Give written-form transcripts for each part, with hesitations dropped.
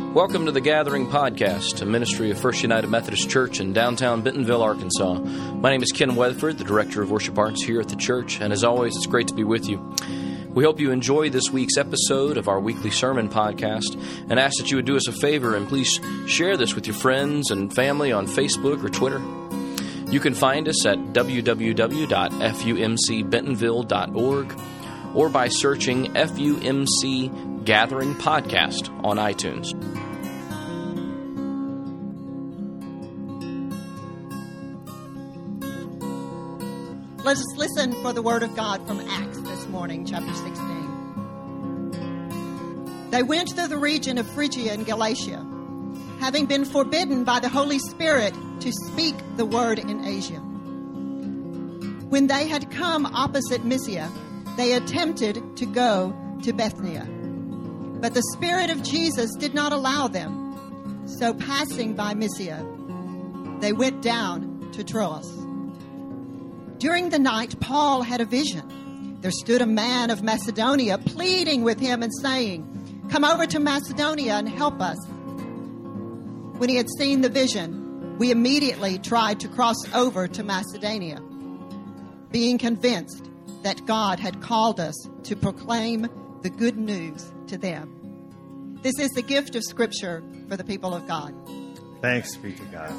Welcome to the Gathering Podcast, a ministry of First United Methodist Church in downtown Bentonville, Arkansas. My name is Ken Weatherford, the Director of Worship Arts here at the church, and as always, it's great to be with you. We hope you enjoy this week's episode of our weekly sermon podcast and ask that you would do us a favor and please share this with your friends and family on Facebook or Twitter. You can find us at www.fumcbentonville.org or by searching FUMC Gathering Podcast on iTunes. Let us listen for the word of God from Acts this morning, chapter 16. They went through the region of Phrygia and Galatia, having been forbidden by the Holy Spirit to speak the word in Asia. When they had come opposite Mysia, they attempted to go to Bithynia. But the Spirit of Jesus did not allow them. So passing by Mysia, they went down to Troas. During the night, Paul had a vision. There stood a man of Macedonia pleading with him and saying, "Come over to Macedonia and help us." When he had seen the vision, we immediately tried to cross over to Macedonia, being convinced that God had called us to proclaim the good news to them. This is the gift of Scripture for the people of God. Thanks be to God.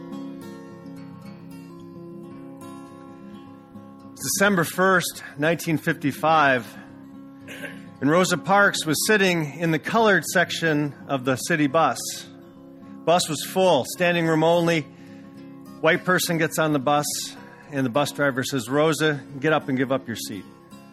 December 1st, 1955, and Rosa Parks was sitting in the colored section of the city bus. Bus was full, standing room only. White person gets on the bus, and the bus driver says, "Rosa, get up and give up your seat."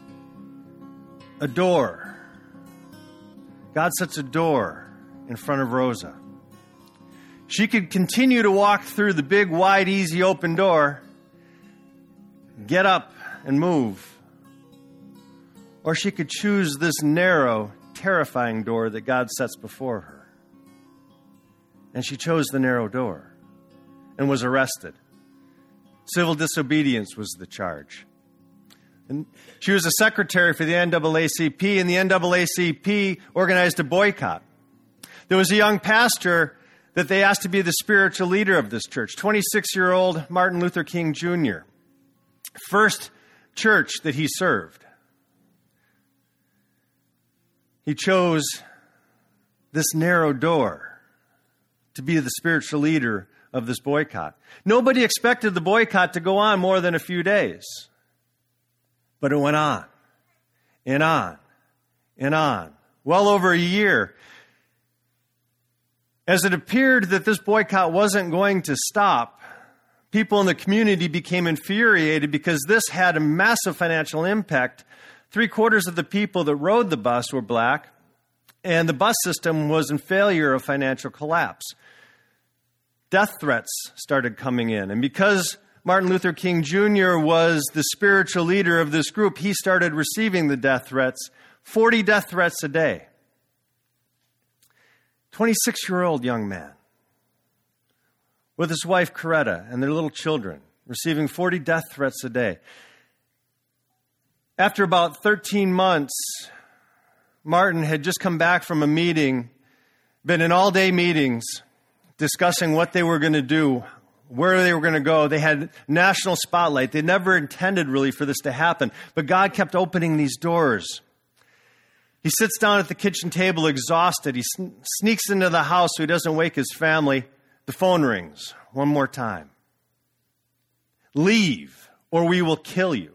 A door. God sets a door in front of Rosa. She could continue to walk through the big, wide, easy, open door, get up and move. Or she could choose this narrow, terrifying door that God sets before her. And she chose the narrow door and was arrested. Civil disobedience was the charge. And she was a secretary for the NAACP, and the NAACP organized a boycott. There was a young pastor that they asked to be the spiritual leader of this church, 26-year-old Martin Luther King Jr., first church that he served. He chose this narrow door to be the spiritual leader of this boycott. Nobody expected the boycott to go on more than a few days. But it went on, and on, and on. Well over a year. As it appeared that this boycott wasn't going to stop, people in the community became infuriated because this had a massive financial impact. 3/4 of the people that rode the bus were black, and the bus system was in failure of financial collapse. Death threats started coming in, and because Martin Luther King Jr. was the spiritual leader of this group, he started receiving the death threats, 40 death threats a day. 26-year-old young man with his wife, Coretta, and their little children, receiving 40 death threats a day. After about 13 months, Martin had just come back from a meeting, been in all-day meetings, discussing what they were going to do, where they were going to go. They had national spotlight. They never intended really for this to happen, but God kept opening these doors. He sits down at the kitchen table exhausted. He sneaks into the house so he doesn't wake his family. The phone rings one more time. "Leave, or we will kill you."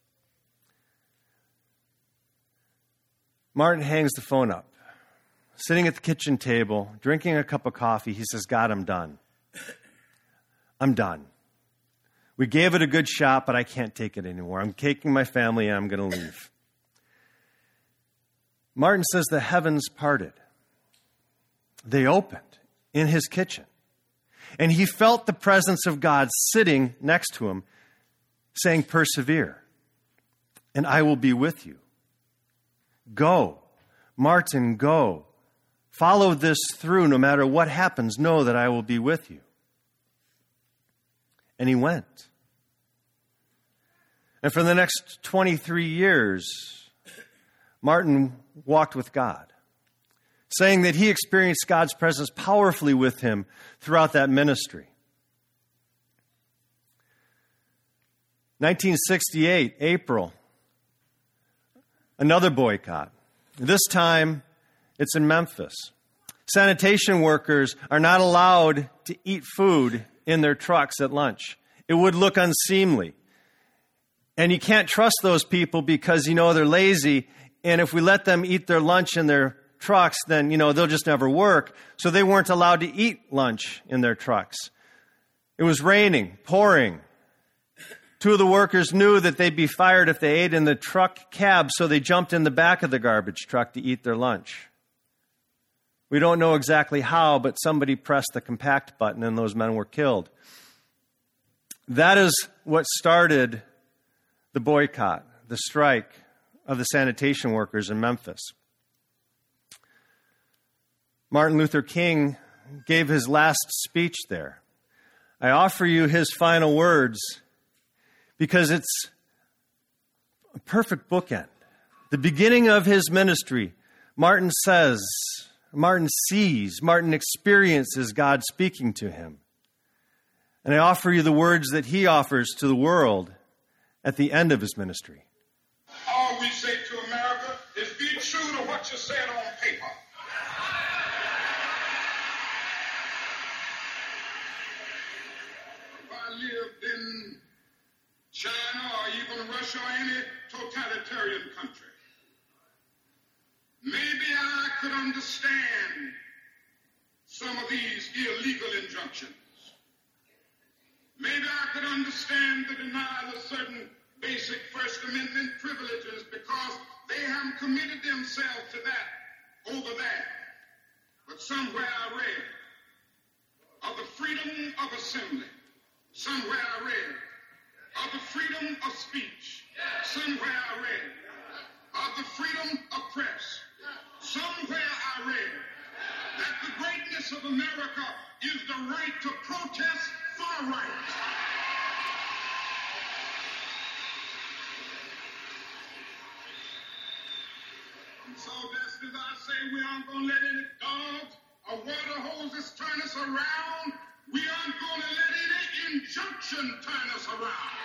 Martin hangs the phone up. Sitting at the kitchen table, drinking a cup of coffee, he says, "God, I'm done. I'm done. We gave it a good shot, but I can't take it anymore. I'm taking my family and I'm going to leave." Martin says the heavens parted. They opened in his kitchen. And he felt the presence of God sitting next to him, saying, "Persevere, and I will be with you. Go, Martin, go. Follow this through. No matter what happens, know that I will be with you." And he went. And for the next 23 years, Martin walked with God, saying that he experienced God's presence powerfully with him throughout that ministry. 1968, April, another boycott. This time, it's in Memphis. Sanitation workers are not allowed to eat food in their trucks at lunch. It would look unseemly. And you can't trust those people because, they're lazy. And if we let them eat their lunch in their trucks, then, they'll just never work. So they weren't allowed to eat lunch in their trucks. It was raining, pouring. Two of the workers knew that they'd be fired if they ate in the truck cab, so they jumped in the back of the garbage truck to eat their lunch. We don't know exactly how, but somebody pressed the compact button and those men were killed. That is what started the boycott, the strike of the sanitation workers in Memphis. Martin Luther King gave his last speech there. I offer you his final words because it's a perfect bookend. The beginning of his ministry, Martin experiences God speaking to him. And I offer you the words that he offers to the world at the end of his ministry. All we say to America is be true to what you said on paper. If I lived in China or even Russia or any totalitarian country, maybe I could understand some of these illegal injunctions. Maybe I could understand the denial of certain basic First Amendment privileges because they haven't committed themselves to that over there. But somewhere I read of the freedom of assembly. Somewhere I read of the freedom of speech. Somewhere I read of the freedom of press. Somewhere I read that the greatness of America is the right to protest far right. And so just as I say we aren't going to let any dogs or water hoses turn us around, we aren't going to let any injunction turn us around.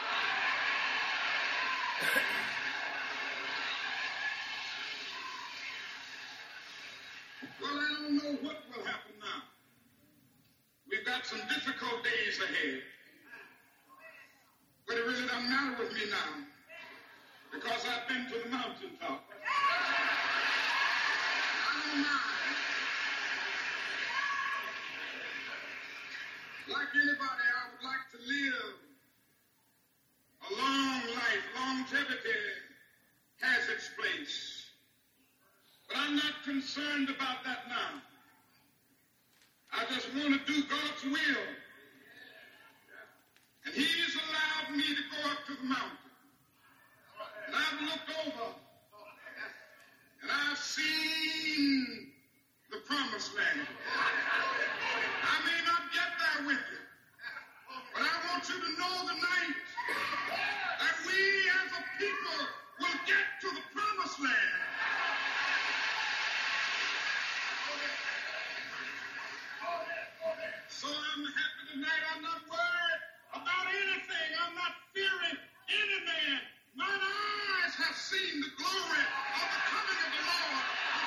Well, I don't know what will happen now. We've got some difficult days ahead. But it really doesn't matter with me now because I've been to the mountaintop. I don't mind. Like anybody, I would like to live a long life. Longevity has its place. But I'm not concerned about that now. I just want to do God's will. And He's allowed me to go up to the mountain. And I've looked over. And I've seen the promised land. I may not get there with you. But I want you to know tonight that we as a people will get to the promised land. So I'm happy tonight. I'm not worried about anything. I'm not fearing any man. Mine eyes have seen the glory of the coming of the Lord.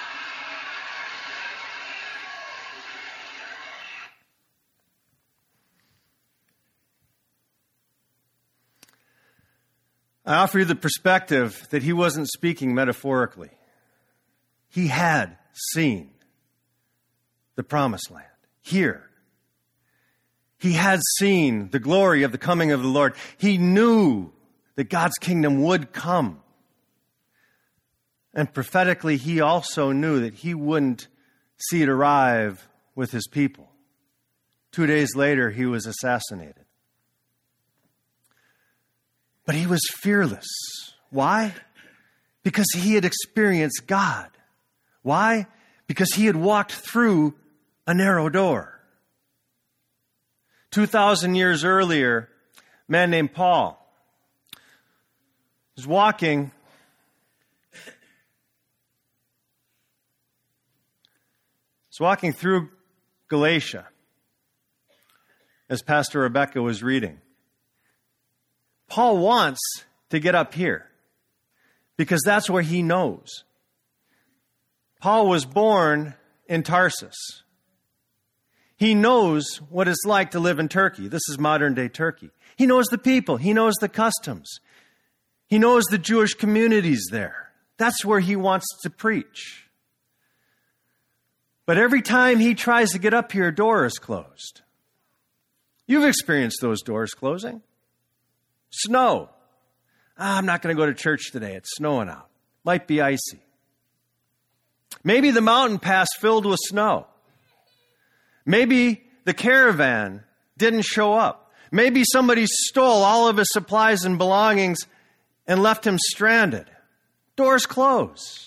I offer you the perspective that he wasn't speaking metaphorically. He had seen the promised land here. He had seen the glory of the coming of the Lord. He knew that God's kingdom would come. And prophetically, he also knew that he wouldn't see it arrive with his people. 2 days later, he was assassinated. But he was fearless. Why? Because he had experienced God. Why? Because he had walked through a narrow door. 2,000 years earlier, a man named Paul was walking was walking through Galatia as Pastor Rebecca was reading. Paul wants to get up here because that's where he knows. Paul was born in Tarsus. He knows what it's like to live in Turkey. This is modern-day Turkey. He knows the people. He knows the customs. He knows the Jewish communities there. That's where he wants to preach. But every time he tries to get up here, a door is closed. You've experienced those doors closing. Snow. I'm not going to go to church today. It's snowing out. Might be icy. Maybe the mountain pass filled with snow. Maybe the caravan didn't show up. Maybe somebody stole all of his supplies and belongings and left him stranded. Doors close.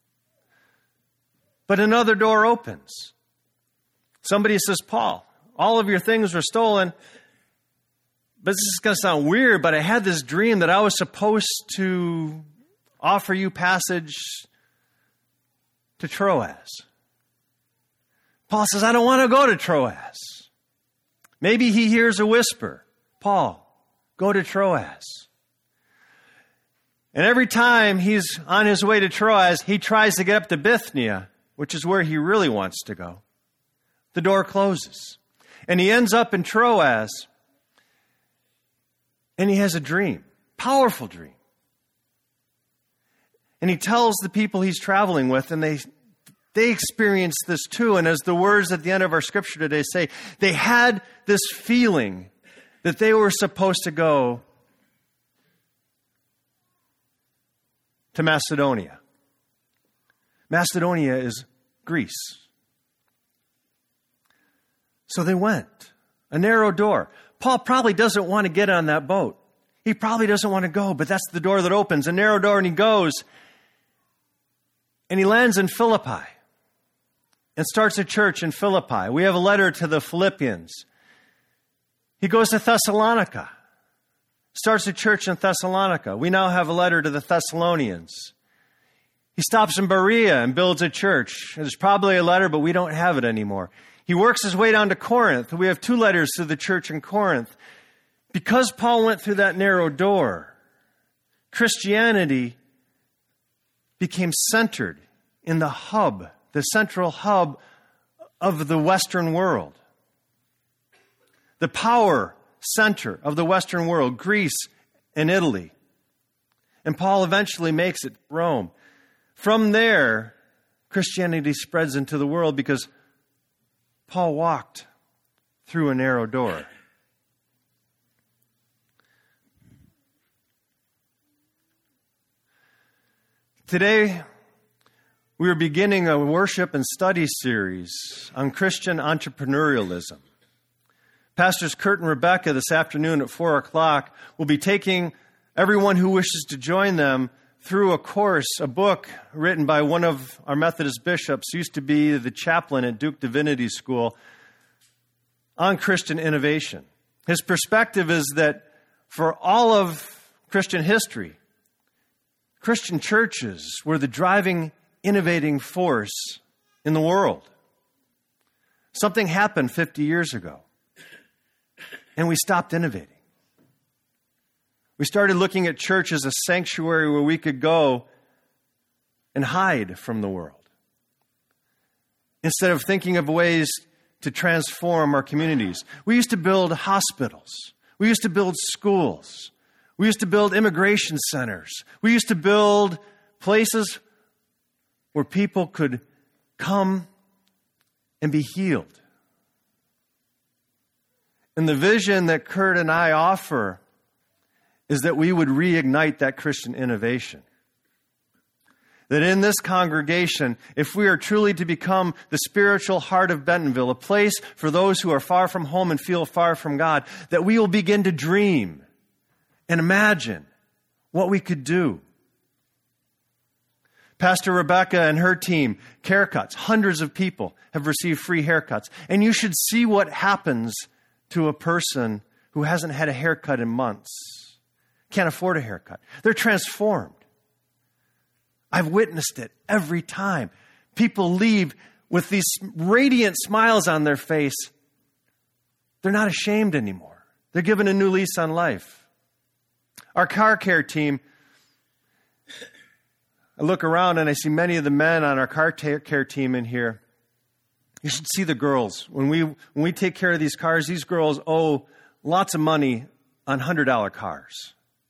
But another door opens. Somebody says, Paul, all of your things were stolen. But this is going to sound weird, but I had this dream that I was supposed to offer you passage to Troas. Paul says, I don't want to go to Troas. Maybe he hears a whisper, Paul, go to Troas. And every time he's on his way to Troas, he tries to get up to Bithynia, which is where he really wants to go. The door closes. And he ends up in Troas, and he has a dream, powerful dream. And he tells the people he's traveling with, and they experience this too. And as the words at the end of our scripture today say, they had this feeling that they were supposed to go to Macedonia. Macedonia is Greece. So they went. A narrow door. Paul probably doesn't want to get on that boat. He probably doesn't want to go, but that's the door that opens. A narrow door, and he goes. And he lands in Philippi and starts a church in Philippi. We have a letter to the Philippians. He goes to Thessalonica, starts a church in Thessalonica. We now have a letter to the Thessalonians. He stops in Berea and builds a church. There's probably a letter, but we don't have it anymore. He works his way down to Corinth. We have 2 letters to the church in Corinth. Because Paul went through that narrow door, Christianity became centered in the hub, the central hub of the Western world. The power center of the Western world, Greece and Italy. And Paul eventually makes it to Rome. From there, Christianity spreads into the world because Paul walked through a narrow door. Today, we are beginning a worship and study series on Christian entrepreneurialism. Pastors Kurt and Rebecca this afternoon at 4 o'clock will be taking everyone who wishes to join them through a course, a book written by one of our Methodist bishops, used to be the chaplain at Duke Divinity School, on Christian innovation. His perspective is that for all of Christian history, Christian churches were the driving, innovating force in the world. Something happened 50 years ago, and we stopped innovating. We started looking at church as a sanctuary where we could go and hide from the world, instead of thinking of ways to transform our communities. We used to build hospitals. We used to build schools. We used to build immigration centers. We used to build places where people could come and be healed. And the vision that Kurt and I offer is that we would reignite that Christian innovation. That in this congregation, if we are truly to become the spiritual heart of Bentonville, a place for those who are far from home and feel far from God, that we will begin to dream and imagine what we could do. Pastor Rebecca and her team, haircuts, hundreds of people have received free haircuts. And you should see what happens to a person who hasn't had a haircut in months, can't afford a haircut. They're transformed. I've witnessed it every time. People leave with these radiant smiles on their face, they're not ashamed anymore. They're given a new lease on life. Our car care team, I look around and I see many of the men on our car care team in here. You should see the girls. When we take care of these cars, these girls owe lots of money on $100 cars.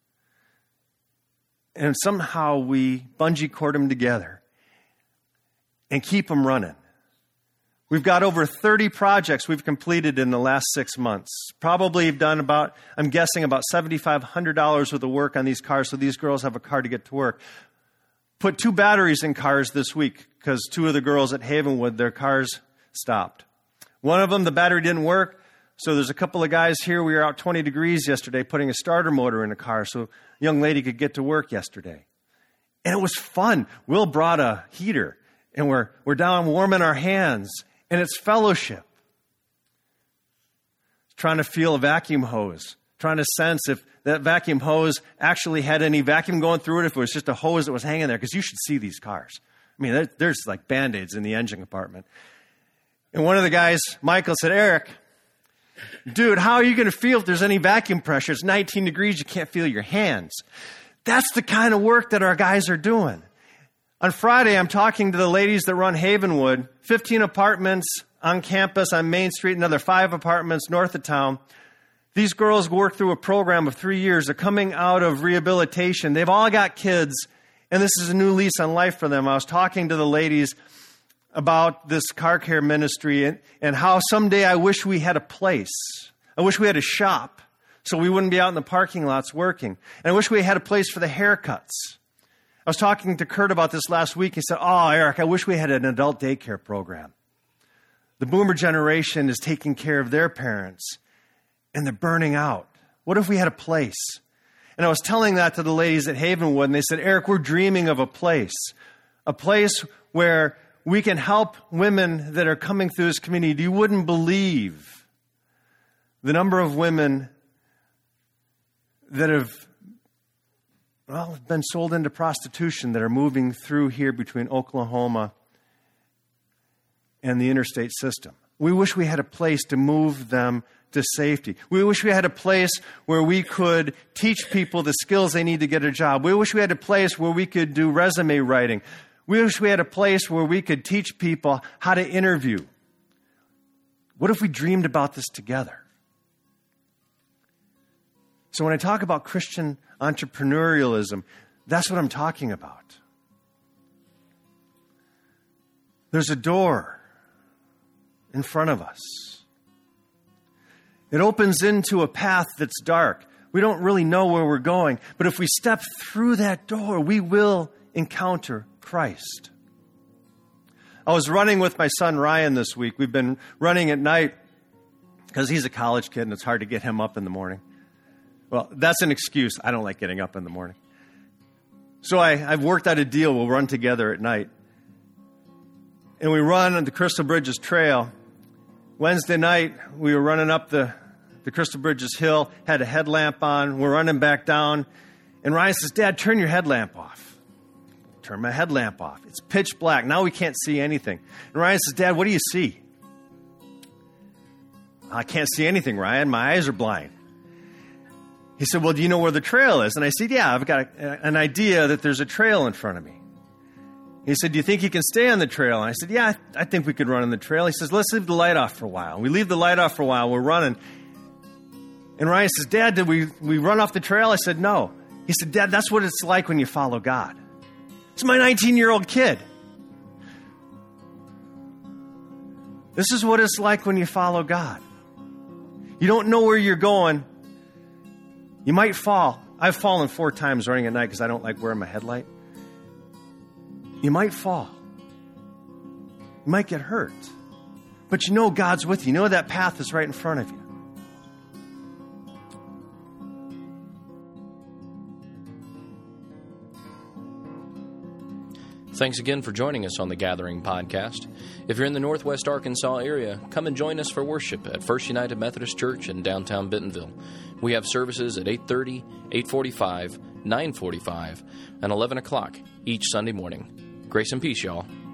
And somehow we bungee cord them together and keep them running. We've got over 30 projects we've completed in the last 6 months. Probably done about, I'm guessing, about $7,500 worth of work on these cars so these girls have a car to get to work. Put 2 batteries in cars this week because 2 of the girls at Havenwood, their cars stopped. One of them, the battery didn't work, so there's a couple of guys here. We were out 20 degrees yesterday putting a starter motor in a car so a young lady could get to work yesterday. And it was fun. Will brought a heater, and we're down warming our hands, and it's fellowship. Trying to feel a vacuum hose, trying to sense if that vacuum hose actually had any vacuum going through it, if it was just a hose that was hanging there, because you should see these cars. I mean, there's like Band-Aids in the engine compartment. And one of the guys, Michael, said, Eric, dude, how are you going to feel if there's any vacuum pressure? It's 19 degrees, you can't feel your hands. That's the kind of work that our guys are doing. On Friday, I'm talking to the ladies that run Havenwood, 15 apartments on campus on Main Street, another 5 apartments north of town. These girls work through a program of 3 years. They're coming out of rehabilitation. They've all got kids, and this is a new lease on life for them. I was talking to the ladies about this car care ministry and how someday I wish we had a place. I wish we had a shop so we wouldn't be out in the parking lots working. And I wish we had a place for the haircuts. I was talking to Kurt about this last week. He said, oh, Eric, I wish we had an adult daycare program. The boomer generation is taking care of their parents, and they're burning out. What if we had a place? And I was telling that to the ladies at Havenwood, and they said, Eric, we're dreaming of a place where we can help women that are coming through this community. You wouldn't believe the number of women that have been sold into prostitution that are moving through here between Oklahoma and the interstate system. We wish we had a place to move them to safety. We wish we had a place where we could teach people the skills they need to get a job. We wish we had a place where we could do resume writing. We wish we had a place where we could teach people how to interview. What if we dreamed about this together? So when I talk about Christian entrepreneurialism, that's what I'm talking about. There's a door in front of us. It opens into a path that's dark. We don't really know where we're going, but if we step through that door, we will encounter Christ. I was running with my son Ryan this week. We've been running at night because he's a college kid and it's hard to get him up in the morning. Well, that's an excuse. I don't like getting up in the morning. So I've worked out a deal. We'll run together at night. And we run on the Crystal Bridges Trail. Wednesday night, we were running up the Crystal Bridges Hill, had a headlamp on. We're running back down. And Ryan says, Dad, turn your headlamp off. Turn my headlamp off. It's pitch black. Now we can't see anything. And Ryan says, Dad, what do you see? I can't see anything, Ryan. My eyes are blind. He said, well, do you know where the trail is? And I said, yeah, I've got an idea that there's a trail in front of me. He said, do you think you can stay on the trail? And I said, yeah, I think we could run on the trail. He says, let's leave the light off for a while. We leave the light off for a while. We're running. And Ryan says, Dad, did we run off the trail? I said, no. He said, Dad, that's what it's like when you follow God. It's my 19-year-old kid. This is what it's like when you follow God. You don't know where you're going. You might fall. I've fallen 4 times running at night because I don't like wearing my headlight. You might fall. You might get hurt. But you know God's with you. You know that path is right in front of you. Thanks again for joining us on the Gathering Podcast. If you're in the Northwest Arkansas area, come and join us for worship at First United Methodist Church in downtown Bentonville. We have services at 8:30, 8:45, 9:45, and 11 o'clock each Sunday morning. Grace and peace, y'all.